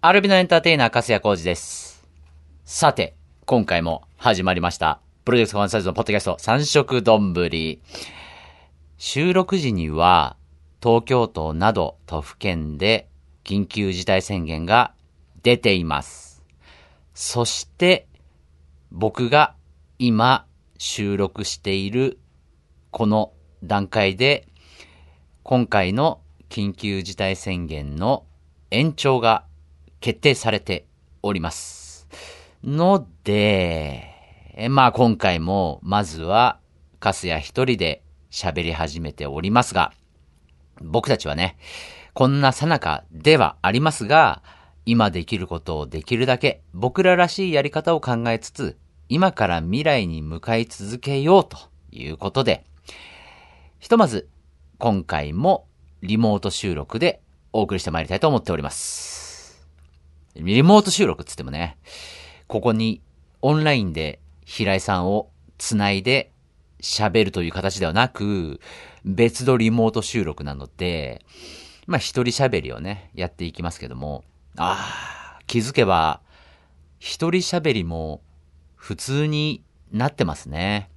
アルビノエンターテイナー、粕谷浩二です。さて、今回も始まりました。プロジェクトコンサルトのポッドキャスト、三色丼。収録時には、東京都など都府県で緊急事態宣言が出ています。そして、僕が今収録しているこの段階で、今回の緊急事態宣言の延長が決定されております。ので、今回もまずは粕谷一人で喋り始めておりますが、僕たちはね、こんな最中ではありますが、今できることをできるだけ僕ららしいやり方を考えつつ、今から未来に向かい続けようということで、ひとまず今回もリモート収録でお送りしてまいりたいと思っております。リモート収録っつってもね、ここにオンラインで平井さんをつないで喋るという形ではなく、別のリモート収録なので、一人喋りをね、やっていきますけども、気づけば、一人喋りも普通になってますね。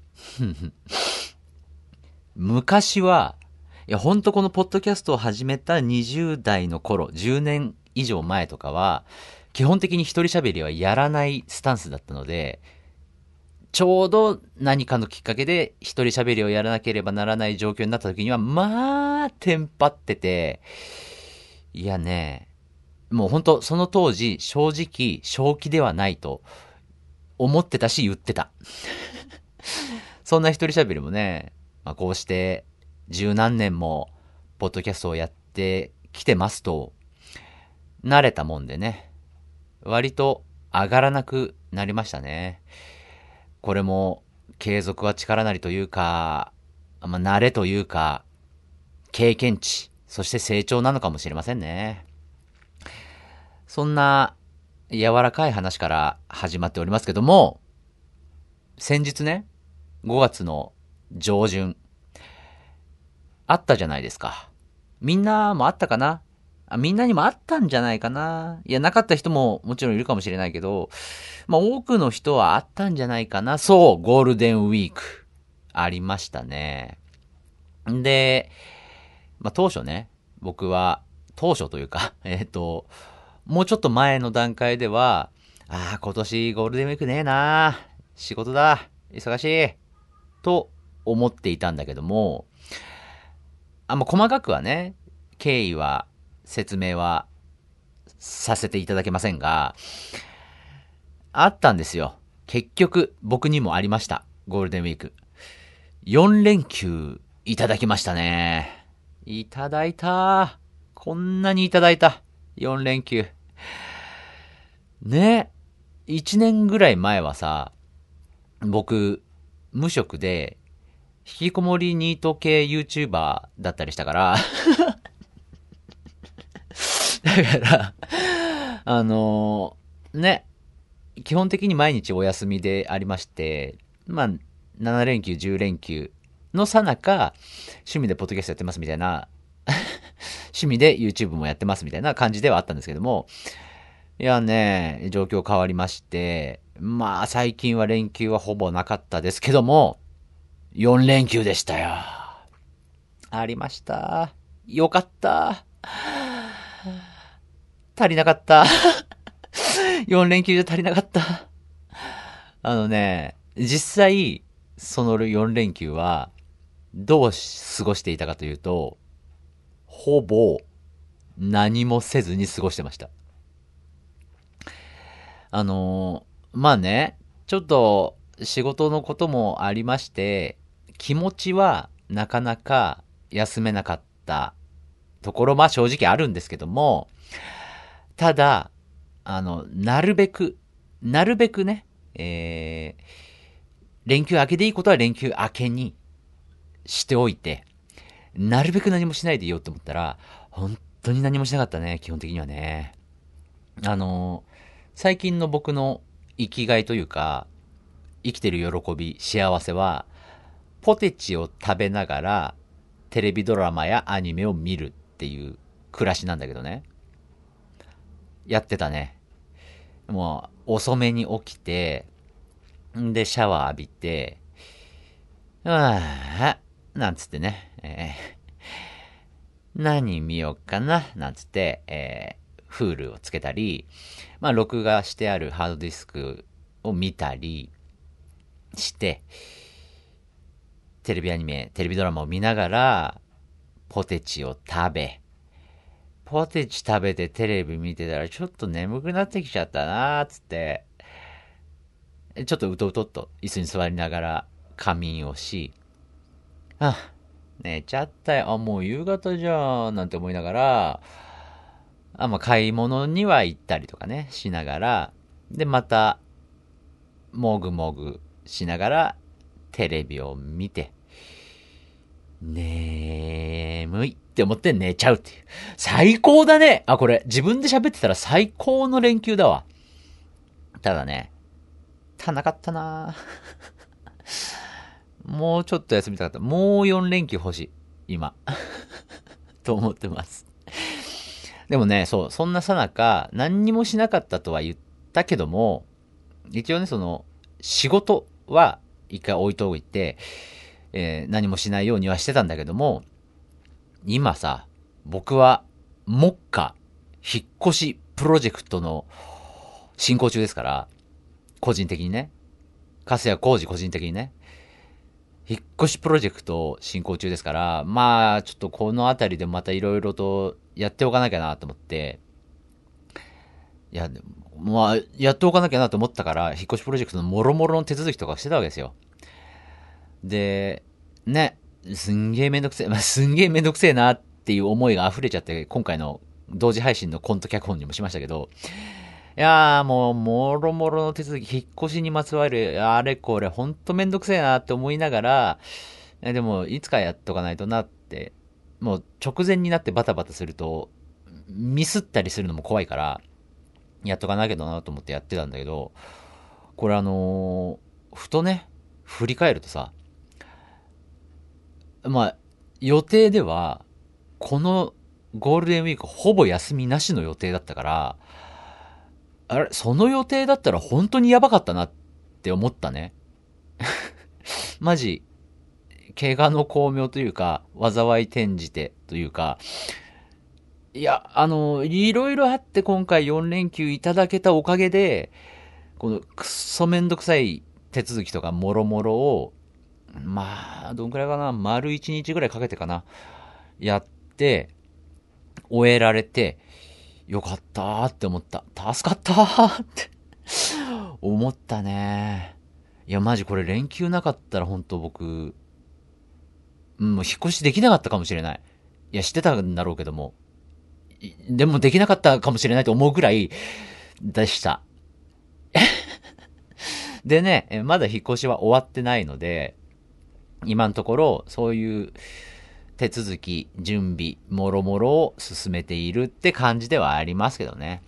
昔は、ほんとこのポッドキャストを始めた20代の頃、10年以上前とかは、基本的に一人喋りはやらないスタンスだったので、ちょうど何かのきっかけで一人喋りをやらなければならない状況になった時には、テンパってて、いやね、もうほんとその当時、正直、正気ではないと思ってたし言ってた。そんな一人喋りもね、こうして十何年もポッドキャストをやってきてますと、慣れたもんでね、割と上がらなくなりましたね。これも継続は力なりというか、慣れというか、経験値、そして成長なのかもしれませんね。そんな柔らかい話から始まっておりますけども、先日ね、5月の上旬、あったじゃないですか。みんなもあったかな？みんなにもあったんじゃないかな。いや、なかった人ももちろんいるかもしれないけど、多くの人はあったんじゃないかな。そう、ゴールデンウィーク。ありましたね。で、当初ね、僕は、当初というか、もうちょっと前の段階では、今年ゴールデンウィークねえな。仕事だ。忙しい。と思っていたんだけども、細かくはね、経緯は、説明はさせていただけませんが、あったんですよ。結局、僕にもありました。ゴールデンウィーク。4連休いただきましたね。いただいた。こんなにいただいた。4連休。ね。1年ぐらい前はさ、僕、無職で、引きこもりニート系 YouTuber だったりしたから、だから、ね、基本的に毎日お休みでありまして、7連休、10連休のさなか、趣味でポッドキャストやってますみたいな、趣味で YouTube もやってますみたいな感じではあったんですけども、いやね、状況変わりまして、最近は連休はほぼなかったですけども、4連休でしたよ。ありました。よかった。足りなかった。4連休じゃ足りなかった。実際、その4連休は、どう過ごしていたかというと、ほぼ何もせずに過ごしてました。ちょっと仕事のこともありまして、気持ちはなかなか休めなかったところ、正直あるんですけども、ただ、なるべくね、連休明けでいいことは連休明けにしておいて、なるべく何もしないでいようと思ったら、本当に何もしなかったね、基本的にはね。最近の僕の生きがいというか、生きてる喜び、幸せは、ポテチを食べながら、テレビドラマやアニメを見るっていう暮らしなんだけどね。 やってたね。もう、遅めに起きて、んで、シャワー浴びて、なんつってね、何見ようかな、なんつって、フールをつけたり、まあ、録画してあるハードディスクを見たりして、テレビアニメ、テレビドラマを見ながら、ポテチを食べ、ポテチ食べてテレビ見てたらちょっと眠くなってきちゃったなーつって、ちょっとうとうとっと椅子に座りながら仮眠をし、寝ちゃったよ。もう夕方じゃん。なんて思いながら、まあ、買い物には行ったりとかね、しながら、で、また、もぐもぐしながら、テレビを見て、眠いって思って寝ちゃうっていう。最高だね。これ、自分で喋ってたら最高の連休だわ。ただね、足んなかったなもうちょっと休みたかった。もう4連休欲しい。今。と思ってます。でもね、そう、そんなさなか、何にもしなかったとは言ったけども、一応ね、仕事は一回置いといて、何もしないようにはしてたんだけども、今さ、僕は、目下、引っ越しプロジェクトの進行中ですから、個人的にね、粕谷浩二個人的にね、引っ越しプロジェクト進行中ですから、まあ、ちょっとこのあたりでまたいろいろとやっておかなきゃなと思って、いや、まあ、やっておかなきゃなと思ったから、引っ越しプロジェクトのもろもろの手続きとかしてたわけですよ。で、ね、すんげえめんどくせえ、すんげえめんどくせえなっていう思いが溢れちゃって、今回の同時配信のコント脚本にもしましたけど、いやーもう、もろもろの手続き、引っ越しにまつわる、あれこれ、ほんとめんどくせえなって思いながら、でも、いつかやっとかないとなって、もう直前になってバタバタすると、ミスったりするのも怖いから、やっとかなきゃだなと思ってやってたんだけど、これふとね、振り返るとさ、まあ、予定では、このゴールデンウィークほぼ休みなしの予定だったから、その予定だったら本当にやばかったなって思ったね。マジ、怪我の巧妙というか、災い転じてというか、いや、いろいろあって今回4連休いただけたおかげで、このくっそめんどくさい手続きとかもろもろを、まあ、どんくらいかな、丸1日ぐらいかけてかな、やって、終えられて、よかったーって思った。助かったーって思ったね。いや、マジこれ連休なかったら本当僕、もう引っ越しできなかったかもしれない。いや、してたんだろうけども。でもできなかったかもしれないと思うぐらいでした。でね、まだ引っ越しは終わってないので、今のところ、そういう手続き、準備、もろもろを進めているって感じではありますけどね。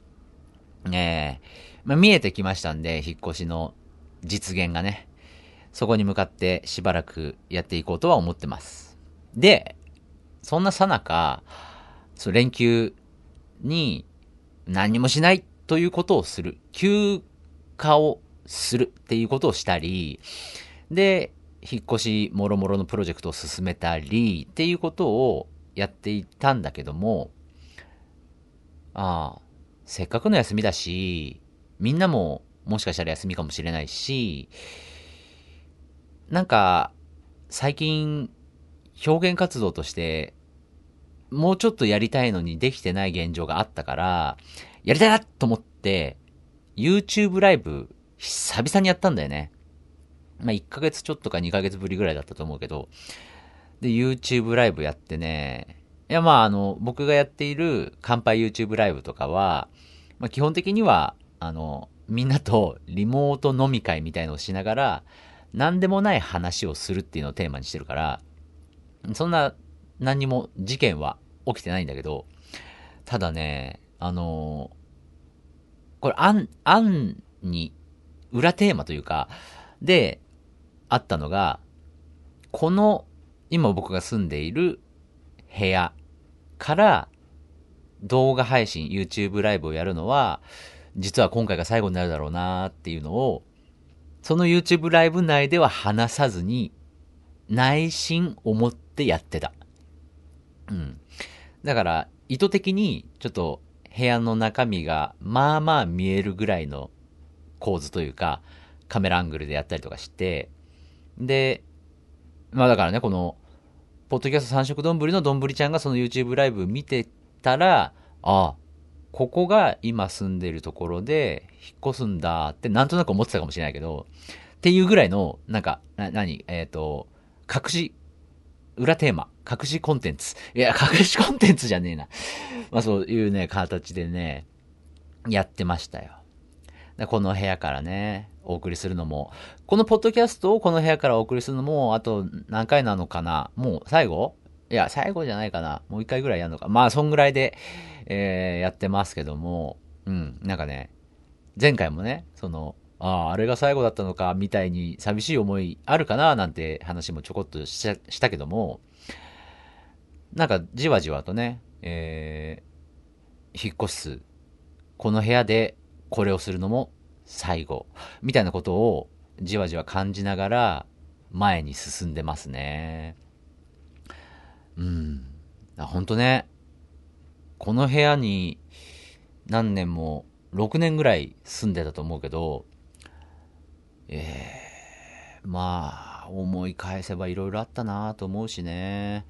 見えてきましたんで、引っ越しの実現がね。そこに向かってしばらくやっていこうとは思ってます。で、そんなさなか、連休に何もしないということをする。休暇をするっていうことをしたり、で、引っ越しもろもろのプロジェクトを進めたりっていうことをやっていったんだけども、せっかくの休みだし、みんなももしかしたら休みかもしれないし、なんか、最近、表現活動として、もうちょっとやりたいのにできてない現状があったから、やりたいなと思って、YouTube ライブ、久々にやったんだよね。1ヶ月ちょっとか2ヶ月ぶりぐらいだったと思うけど、で、YouTube ライブやってね、いや、僕がやっている乾杯 YouTube ライブとかは、基本的には、みんなとリモート飲み会みたいのをしながら、何でもない話をするっていうのをテーマにしてるから、そんな何にも事件は起きてないんだけど、ただね、これ案に、裏テーマというか、で、あったのが、この、今僕が住んでいる部屋から、 動画配信、YouTube ライブをやるのは、実は今回が最後になるだろうなっていうのを、その YouTube ライブ内では話さずに、内心思ってやってた。うん。だから、意図的に、ちょっと、部屋の中身が、まあまあ見えるぐらいの構図というか、カメラアングルでやったりとかして、で、まあだからね、この、ポッドキャスト三色丼のどんぶりちゃんがその YouTube ライブ見てたら、あ、ここが今住んでるところで引っ越すんだってなんとなく思ってたかもしれないけど、っていうぐらいの、なんか、隠し、裏テーマ、隠しコンテンツ。いや、隠しコンテンツじゃねえな。まあそういうね、形でね、やってましたよ。この部屋からね、お送りするのも、このポッドキャストをこの部屋からお送りするのも、あと何回なのかな、もう最後いや、最後じゃないかな。もう一回ぐらいやるのか。まあ、そんぐらいで、やってますけども、うん、なんかね、前回もね、あれが最後だったのか、みたいに寂しい思いあるかな、なんて話もちょこっとしたけども、なんかじわじわとね、引っ越す、この部屋でこれをするのも最後、みたいなことをじわじわ感じながら前に進んでますね。うん。ほんとね、この部屋に何年も、6年ぐらい住んでたと思うけど、まあ、思い返せばいろいろあったなと思うしね。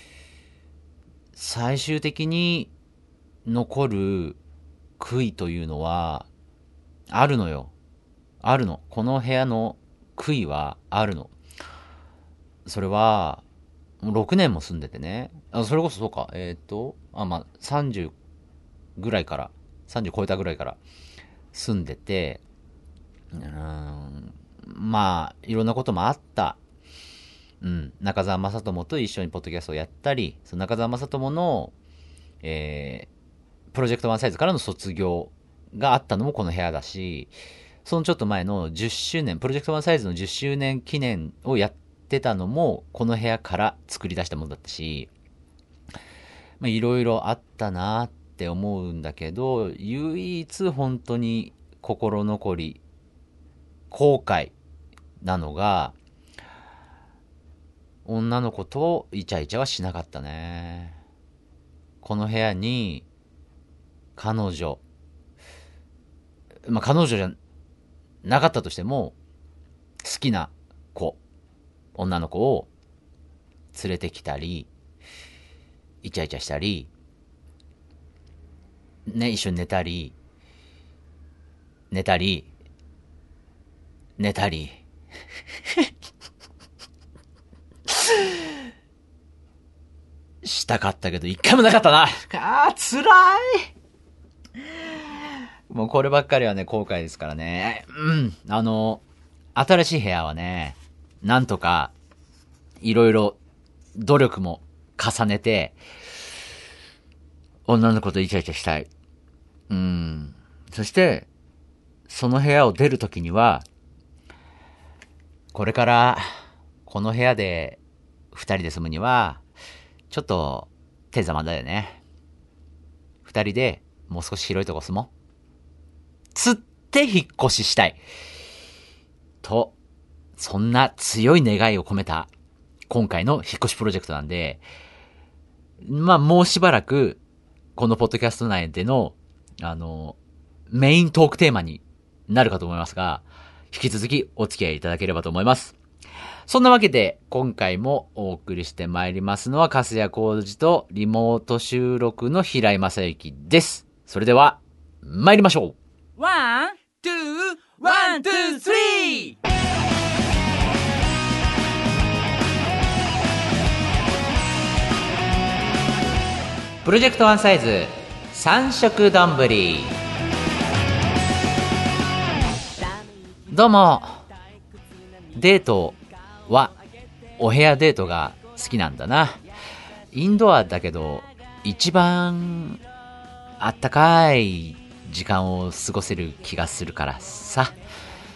最終的に残る悔いというのは、あるのよ。あるの。この部屋の悔いはあるの。それは、もう6年も住んでてね。それこそそうか。まあ、30ぐらいから、30超えたぐらいから住んでて、まあ、いろんなこともあった。うん。中澤正智と一緒にポッドキャストをやったり、その中澤正智の、プロジェクトワンサイズからの卒業があったのもこの部屋だし、そのちょっと前の10周年、プロジェクトワンサイズの10周年記念をやってたのもこの部屋から作り出したものだったし、まあいろいろあったなって思うんだけど、唯一本当に心残り、後悔なのが、女の子とイチャイチャはしなかったね。この部屋に、彼女、まあ、彼女じゃなかったとしても、好きな子、女の子を連れてきたり、イチャイチャしたり、ね、一緒に寝たり、寝たり、寝たり。したかったけど、一回もなかったな。辛い。もうこればっかりはね、後悔ですからね。うん。新しい部屋はね、なんとか、いろいろ努力も重ねて、女の子とイチャイチャしたい。うん。そして、その部屋を出るときには、これから、この部屋で、二人で住むには、ちょっと、手ざまだよね。二人で、もう少し広いとこ住もう。つって引っ越ししたい。と、そんな強い願いを込めた、今回の引っ越しプロジェクトなんで、まあ、もうしばらく、このポッドキャスト内での、メイントークテーマになるかと思いますが、引き続きお付き合いいただければと思います。そんなわけで、今回もお送りしてまいりますのは、粕谷浩二とリモート収録の平井正幸です。それでは、参りましょう。 ワン、ツー、ワン、ツー、スリー。 プロジェクトワンサイズ三色丼。どうも。デートはお部屋デートが好きなんだな。インドアだけど一番あったかい時間を過ごせる気がするからさ。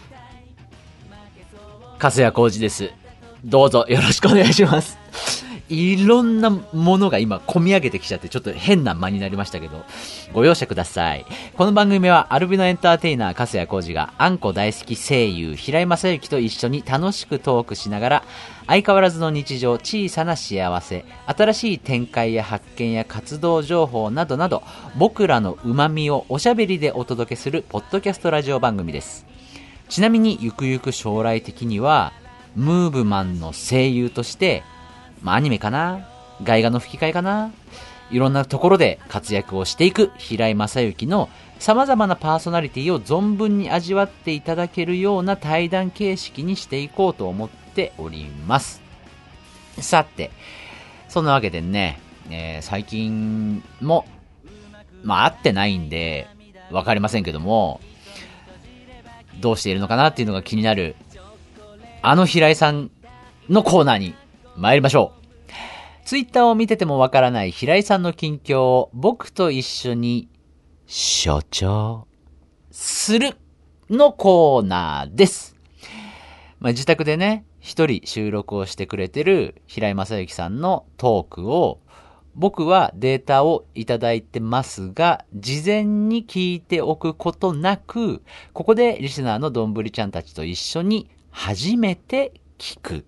粕谷浩二です。どうぞよろしくお願いします。 いろんなものが今込み上げてきちゃってちょっと変な間になりましたけど、ご容赦ください。この番組はアルビノエンターテイナー粕谷浩二があんこ大好き声優平井正幸と一緒に楽しくトークしながら、相変わらずの日常、小さな幸せ、新しい展開や発見や活動情報などなど、僕らの旨味をおしゃべりでお届けするポッドキャストラジオ番組です。ちなみにゆくゆく将来的にはムーブマンの声優として、アニメかな、外画の吹き替えかな、いろんなところで活躍をしていく平井正幸の様々なパーソナリティを存分に味わっていただけるような対談形式にしていこうと思っております。さて、そんなわけでね、最近も会ってないんでわかりませんけども、どうしているのかなっていうのが気になるあの平井さんのコーナーに参りましょう。ツイッターを見ててもわからない平井さんの近況を僕と一緒に所長するのコーナーです。自宅でね、一人収録をしてくれてる平井正幸さんのトークを僕はデータをいただいてますが、事前に聞いておくことなく、ここでリスナーのどんぶりちゃんたちと一緒に初めて聞く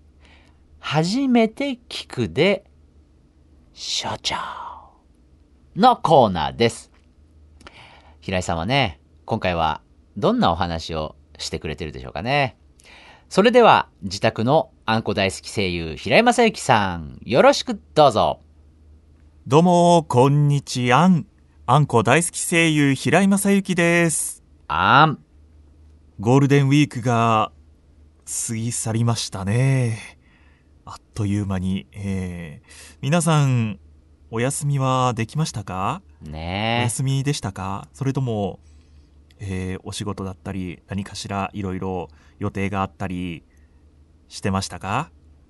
で所長のコーナーです。平井さんはね、今回はどんなお話をしてくれてるでしょうかね。それでは自宅のあんこ大好き声優平井正幸さん、よろしくどうぞ。 どうもこんにちは。あんこ大好き声優平井正幸です。ゴールデンウィークが過ぎ去りましたね。あっという間に、皆さんお休みはできましたか？ ねえ。 お休みでしたか？それとも、お仕事だったり何かしらいろいろ予定があったりしてましたか？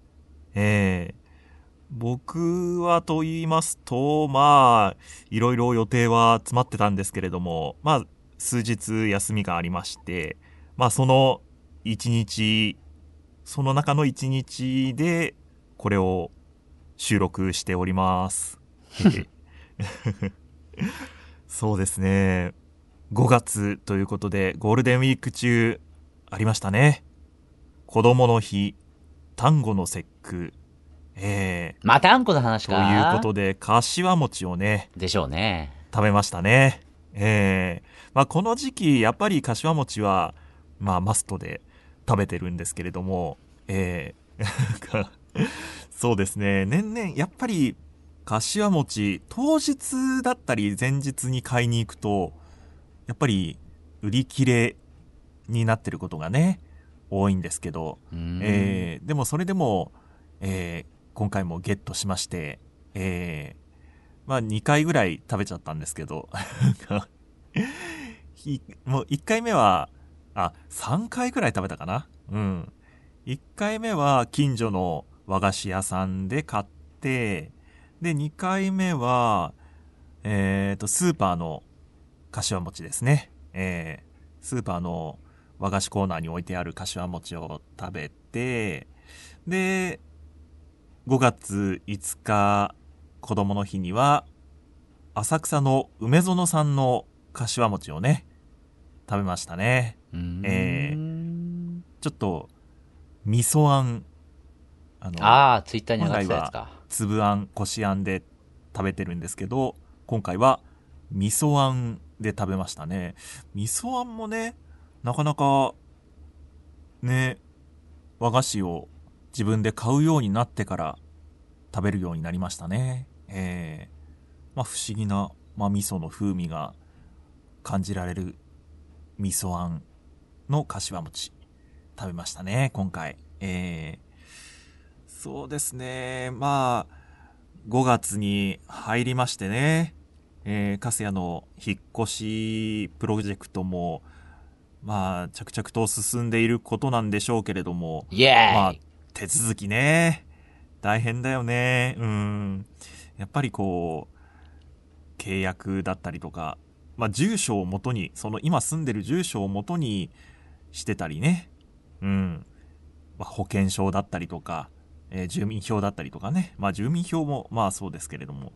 僕はと言いますと、いろいろ予定は詰まってたんですけれども、数日休みがありまして、その中の一日でこれを収録しております。そうですね。5月ということでゴールデンウィーク中ありましたね。子供の日、端午の節句、 またあんこの話か。 ということで柏餅をね、 でしょうね。 食べましたね。この時期やっぱり柏餅はマストで食べてるんですけれども、そうですね、年々やっぱり柏餅当日だったり前日に買いに行くとやっぱり売り切れになってることがね多いんですけど、でもそれでも、今回もゲットしまして、2回ぐらい食べちゃったんですけどもう1回目は3回ぐらい食べたかな。1回目は近所の和菓子屋さんで買って、で2回目はスーパーの柏餅ですね。スーパーの和菓子コーナーに置いてある柏餅を食べて、で5月5日子供の日には浅草の梅園さんの柏餅をね食べましたね。ちょっと味噌あん、 ツイッターに上がってたやつか。 本来は粒あん、こしあんで食べてるんですけど、今回は味噌あんで食べましたね。味噌あんもね、なかなかね、和菓子を自分で買うようになってから食べるようになりましたね。不思議な、味噌の風味が感じられる味噌あんの柏餅食べましたね、今回。そうですね、5月に入りましてね、粕谷の引っ越しプロジェクトも着々と進んでいることなんでしょうけれども、 イエーイ、 手続きね大変だよね。やっぱり契約だったりとか、住所を元に、その今住んでる住所を元にしてたりね、保険証だったりとか、 住民票だったりとかね。まあ住民票もまあそうですけれども、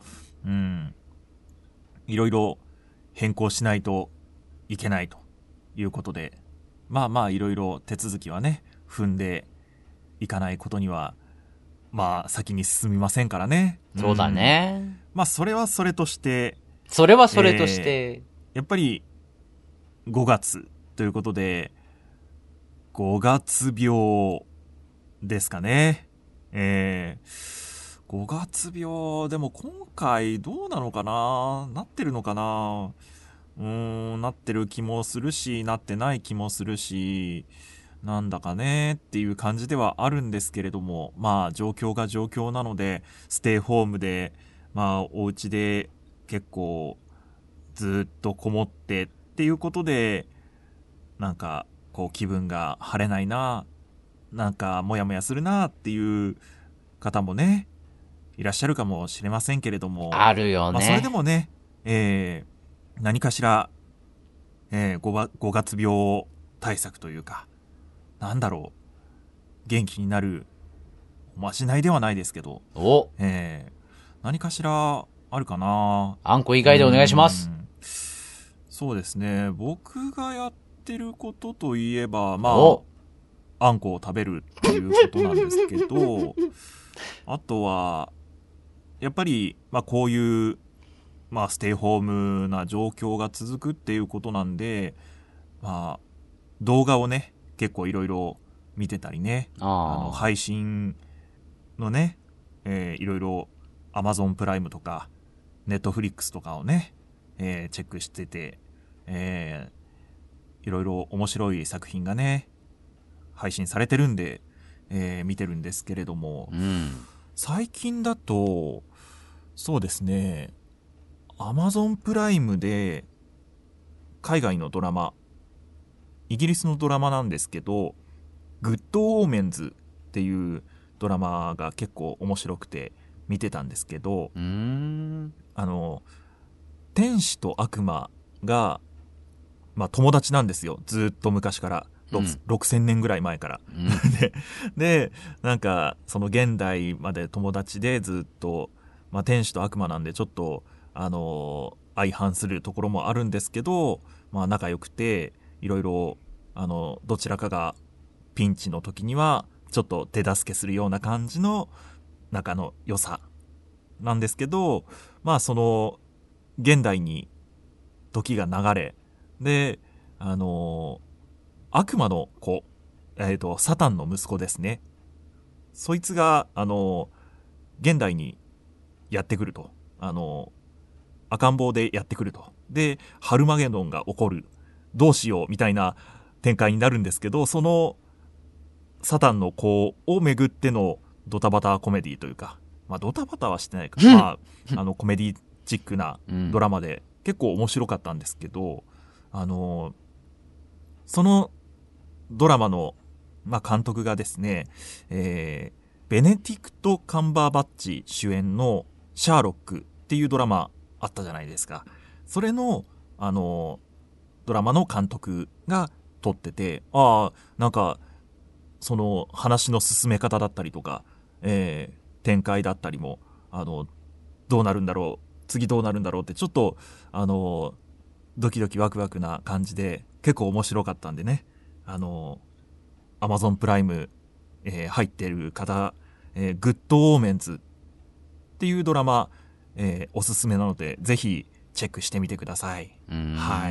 いろいろ変更しないといけないということで、まあまあいろいろ手続きはね、踏んでいかないことには、まあ先に進みませんからね。 そうだね。 まあそれはそれとして、 それはそれとして、 やっぱり5月ということで、5月病ですかね。5月病、でも今回どうなのかな、なってるのかな、なってる気もするし、なってない気もするし、なんだかねっていう感じではあるんですけれども、まあ状況が状況なので、ステイホームで、まあお家で結構ずっとこもってっていうことで、なんかこう気分が晴れないな、なんかモヤモヤするなっていう方もね、いらっしゃるかもしれませんけれども、 あるよね。 まあそれでもね、何かしら、5月病対策というか、なんだろう、元気になるおまじないではないですけど、 お、 何かしらあるかな。 あんこ以外でお願いします。 そうですね、僕がやってることといえば、まああんこを食べるっていうことなんですけどあとはやっぱり、まあ、こういう、まあ、ステイホームな状況が続くっていうことなんで、まあ、動画をね結構いろいろ見てたりね、配信のね、いろいろ Amazon プライムとか Netflix とかをね、チェックしてて、いろいろ面白い作品がね配信されてるんで、見てるんですけれども、最近だとそうですね、Amazon プライムで海外のドラマ、イギリスのドラマなんですけど、グッドオーメンズっていうドラマが結構面白くて見てたんですけど、天使と悪魔が、まあ、友達なんですよ、ずっと昔から。6000年ぐらい前から、でなんかその現代まで友達でずっと、まあ、天使と悪魔なんでちょっと相反するところもあるんですけど、まあ、仲良くていろいろどちらかがピンチの時にはちょっと手助けするような感じの仲の良さなんですけど、まあその現代に時が流れで悪魔の子、サタンの息子ですね。そいつが、現代にやってくると。赤ん坊でやってくると。で、ハルマゲドンが起こる。どうしようみたいな展開になるんですけど、その、サタンの子をめぐってのドタバタコメディというか、まあドタバタはしてないか、まあ、コメディチックなドラマで結構面白かったんですけど、そのドラマの、まあ、監督がですね、ベネディクト・カンバーバッチ主演のシャーロックっていうドラマあったじゃないですか。それの、ドラマの監督が撮ってて、なんか、その話の進め方だったりとか、展開だったりも、どうなるんだろう、次どうなるんだろうって、ちょっと、ドキドキワクワクな感じで、結構面白かったんでね、Amazon プライム、入ってる方、グッドオーメンズっていうドラマ、おすすめなのでぜひチェックしてみてください。はい。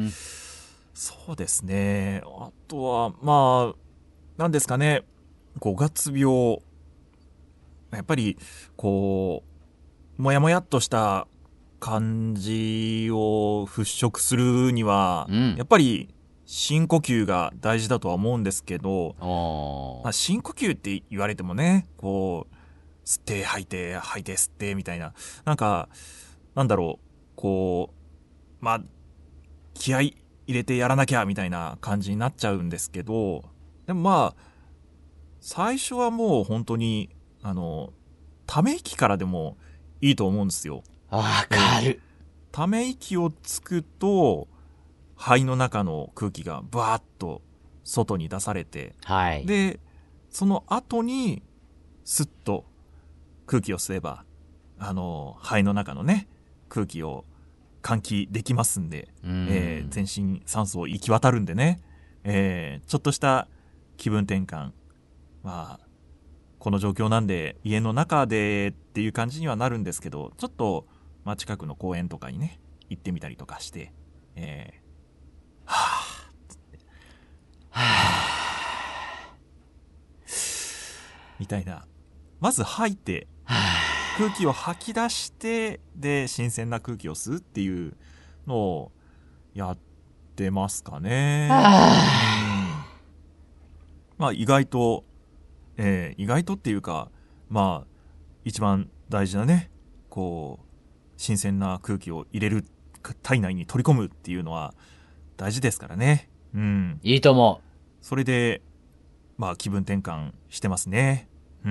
そうですね。あとはまあ何ですかね。5月病。やっぱりこうもやもやっとした感じを払拭するには、やっぱり深呼吸が大事だとは思うんですけど、まあ、深呼吸って言われてもね、こう吸って吐いて吐いて吸ってみたいな、なんかなんだろう、こうまあ気合い入れてやらなきゃみたいな感じになっちゃうんですけど、でもまあ最初はもう本当にため息からでもいいと思うんですよ。 わかる。 ため息をつくと肺の中の空気がバーッと外に出されて、 はい、 でその後にスッと空気を吸えば、肺の中のね、空気を換気できますんで、全身酸素を行き渡るんでね、ちょっとした気分転換、まあ、この状況なんで家の中でっていう感じにはなるんですけど、ちょっと、まあ、近くの公園とかにね、行ってみたりとかして、はぁ、みたいな。まず吐いて、空気を吐き出して、で、新鮮な空気を吸うっていうのをやってますかね。まあ、意外とっていうか、まあ、一番大事なね、こう、新鮮な空気を入れる、体内に取り込むっていうのは大事ですからね。 いいと思う。 それで、まあ、気分転換してますね。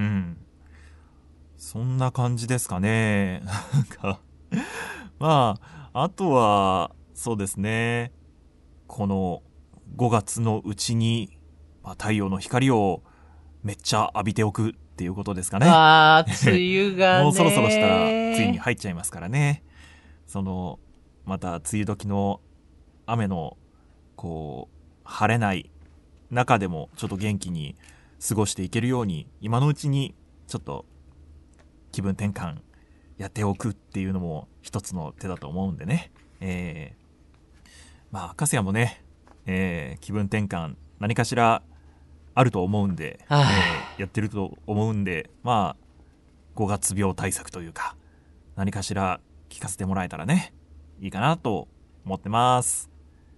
そんな感じですかね。なんか、まあ、あとは、そうですね。この5月のうちに、まあ、太陽の光をめっちゃ浴びておくっていうことですかね。 梅雨がね。 もうそろそろしたら梅雨に入っちゃいますからね。また梅雨時の雨の、こう、晴れない中でもちょっと元気に過ごしていけるように、今のうちにちょっと気分転換やっておくっていうのも一つの手だと思うんでね。まあ、カスヤもね、気分転換何かしらあると思うんで、やってると思うんで、まあ、5月病対策というか、何かしら聞かせてもらえたらね、いいかなと思ってます。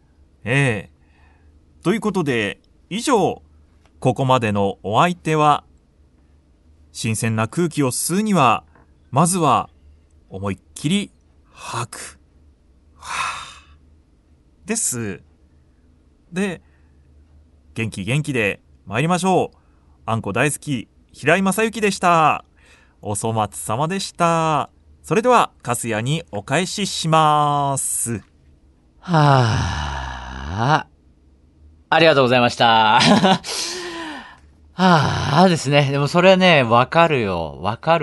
ということで、以上、ここまでのお相手は、新鮮な空気を吸うには、まずは、思いっきり吐く。です。で、元気で参りましょう。あんこ大好き、平井正幸でした。お粗末様でした。それでは、かすやにお返しします。 ありがとうございました。ですね。でもそれね、わかるよ。わかる。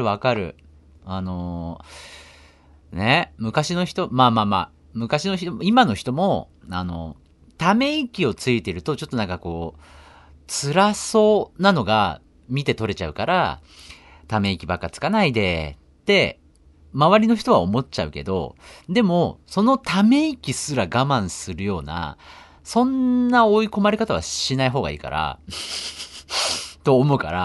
ね、昔の人、昔の人、今の人も、ため息をついてると、ちょっとなんかこう、辛そうなのが見て取れちゃうから、ため息ばっかつかないで、って、周りの人は思っちゃうけど、でも、そのため息すら我慢するような、そんな追い込まれ方はしない方がいいから、と思うから、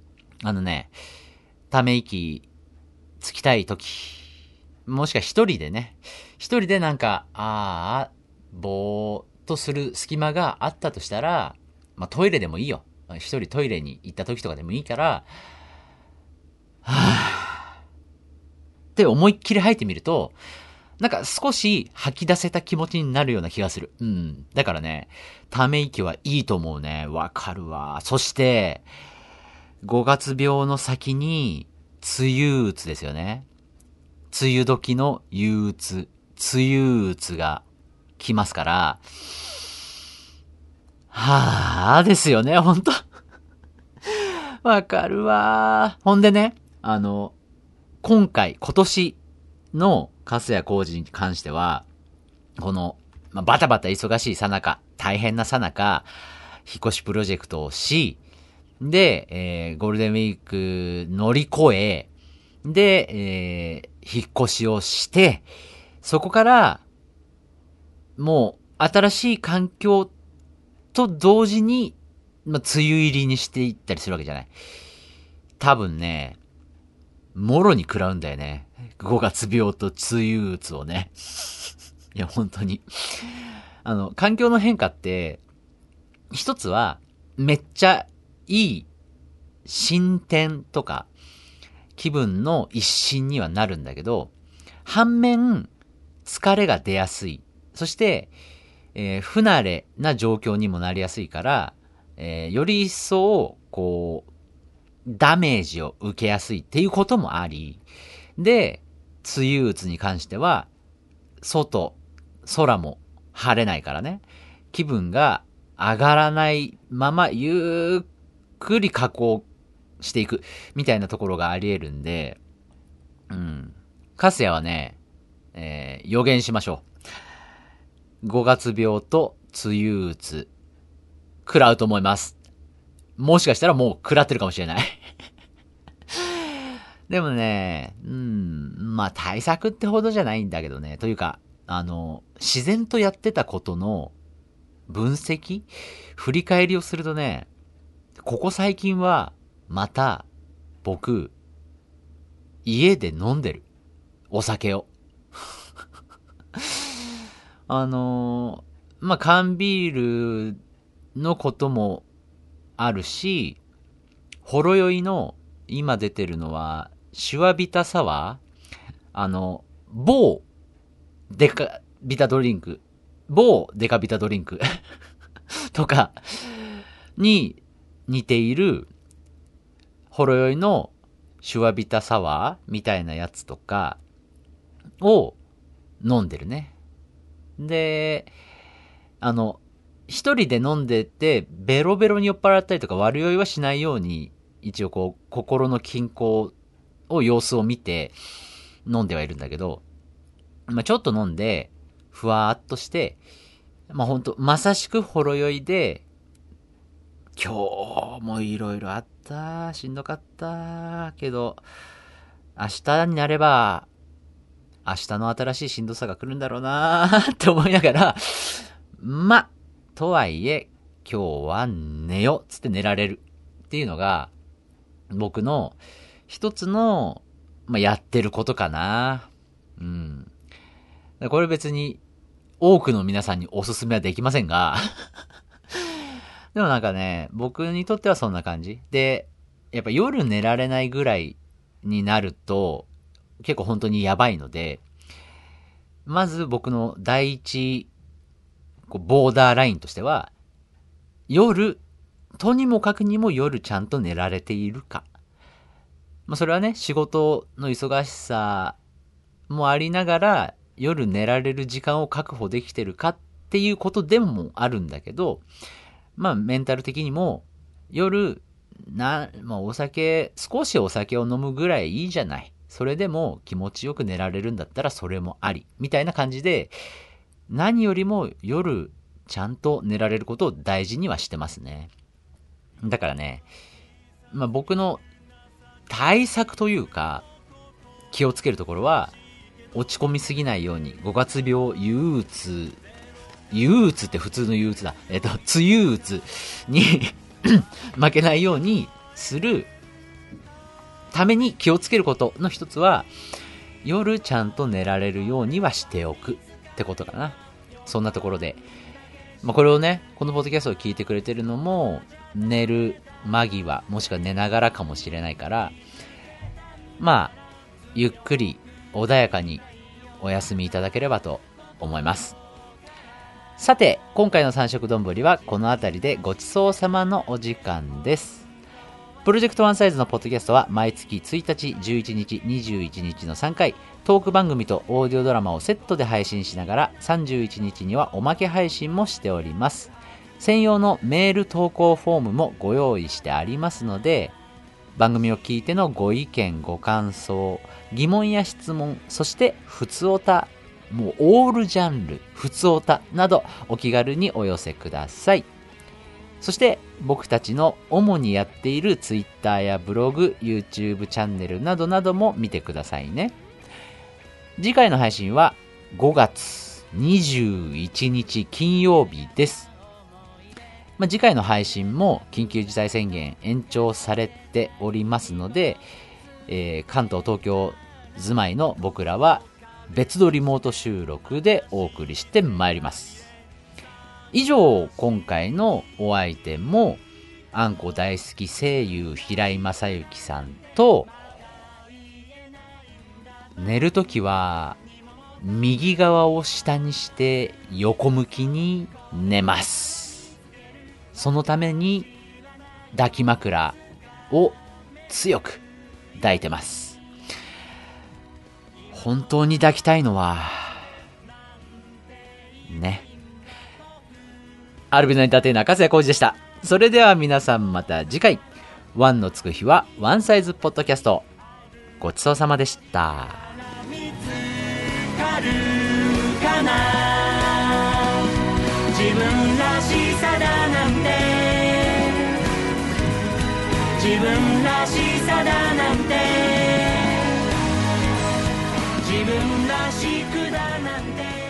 ため息つきたいとき、もしくは一人でなんか、ぼーっとする隙間があったとしたら、まあ、トイレでもいいよ。一人トイレに行った時とかでもいいから、って思いっきり吐いてみると、なんか少し吐き出せた気持ちになるような気がする。だからね、ため息はいいと思うね。わかるわ。そして、5月病の先に、梅雨うつですよね。梅雨時の憂鬱。梅雨うつが来ますから、ですよね、ほんと。わかるわ。ほんでね、今年の粕谷浩二に関しては、この、バタバタ忙しいさなか、大変なさなか、引っ越しプロジェクトをし、で、ゴールデンウィーク乗り越え、で、引っ越しをして、そこから、もう、新しい環境と同時に、梅雨入りにしていったりするわけじゃない。多分ね、もろに食らうんだよね。5月病と梅雨うつをね。いや、本当に。環境の変化って、一つは、めっちゃいい進展とか、気分の一新にはなるんだけど、反面、疲れが出やすい。そして、不慣れな状況にもなりやすいから、より一層、こう、ダメージを受けやすいっていうこともあり、で、梅雨うつに関しては、空も晴れないからね、気分が上がらないまま、ゆっくり下降していくみたいなところがあり得るんで、カスヤはね、予言しましょう。5月病と梅雨うつ、食らうと思います。もしかしたらもう食らってるかもしれない。でもね、まあ対策ってほどじゃないんだけどね。というか、自然とやってたことの分析振り返りをするとね、ここ最近は、また、僕、家で飲んでる。お酒を。まあ、缶ビールのこともあるし、ほろ酔いの、今出てるのは、シュワビタサワー某デカビタドリンク、某デカビタドリンクとかに似ているほろ酔いのシュワビタサワーみたいなやつとかを飲んでるね。で、一人で飲んでてベロベロに酔っ払ったりとか悪酔いはしないように、一応こう心の均衡を様子を見て飲んではいるんだけど、まあ、ちょっと飲んでふわーっとして、まあ、ほんとまさしくほろ酔いで、今日もいろいろあった、しんどかったけど、明日になれば明日の新しいしんどさが来るんだろうなーって思いながら、ま、とはいえ今日は寝よっつって寝られるっていうのが僕の一つの、まあ、やってることかな。これ別に多くの皆さんにおすすめはできませんがでもなんかね、僕にとってはそんな感じで、やっぱ夜寝られないぐらいになると結構本当にやばいので、まず僕の第一ボーダーラインとしては、夜とにもかくにも夜ちゃんと寝られているか。まあそれはね、仕事の忙しさもありながら夜寝られる時間を確保できてるかっていうことでもあるんだけど、まあメンタル的にも夜まあ少しお酒を飲むぐらいいいじゃない。それでも気持ちよく寝られるんだったらそれもあり。みたいな感じで、何よりも夜ちゃんと寝られることを大事にはしてますね。だからね、まあ僕の対策というか、気をつけるところは、落ち込みすぎないように、5月病、憂鬱って普通の憂鬱だ。梅雨鬱に負けないようにするために気をつけることの一つは、夜ちゃんと寝られるようにはしておくってことかな。そんなところで、まあ、これをね、このポッドキャストを聞いてくれてるのも、寝る間際、もしくは寝ながらかもしれないから、まあ、ゆっくり穏やかにお休みいただければと思います。さて、今回の三色丼はこの辺りでごちそうさまのお時間です。プロジェクトワンサイズのポッドキャストは毎月1日、11日、21日の3回、トーク番組とオーディオドラマをセットで配信しながら、31日にはおまけ配信もしております。専用のメール投稿フォームもご用意してありますので、番組を聞いてのご意見、ご感想、疑問や質問、そしてふつおた、もうオールジャンル、ふつおたなどお気軽にお寄せください。そして僕たちの主にやっている Twitter やブログ、YouTube チャンネルなどなども見てくださいね。次回の配信は5月21日金曜日です。次回の配信も緊急事態宣言延長されておりますので、関東、東京住まいの僕らは別撮リモート収録でお送りしてまいります。以上、今回のお相手もあんこ大好き声優平井正幸さんと、寝るときは右側を下にして横向きに寝ます。そのために抱き枕を強く抱いてます。本当に抱きたいのはね。アルビノエンターテイナー粕谷浩二でした。それでは皆さんまた次回ワンのつく日はワンサイズポッドキャスト。ごちそうさまでした。 見つかるかな、自分らしさだなんて、自分らしさだなんて、自分らしくだなんて。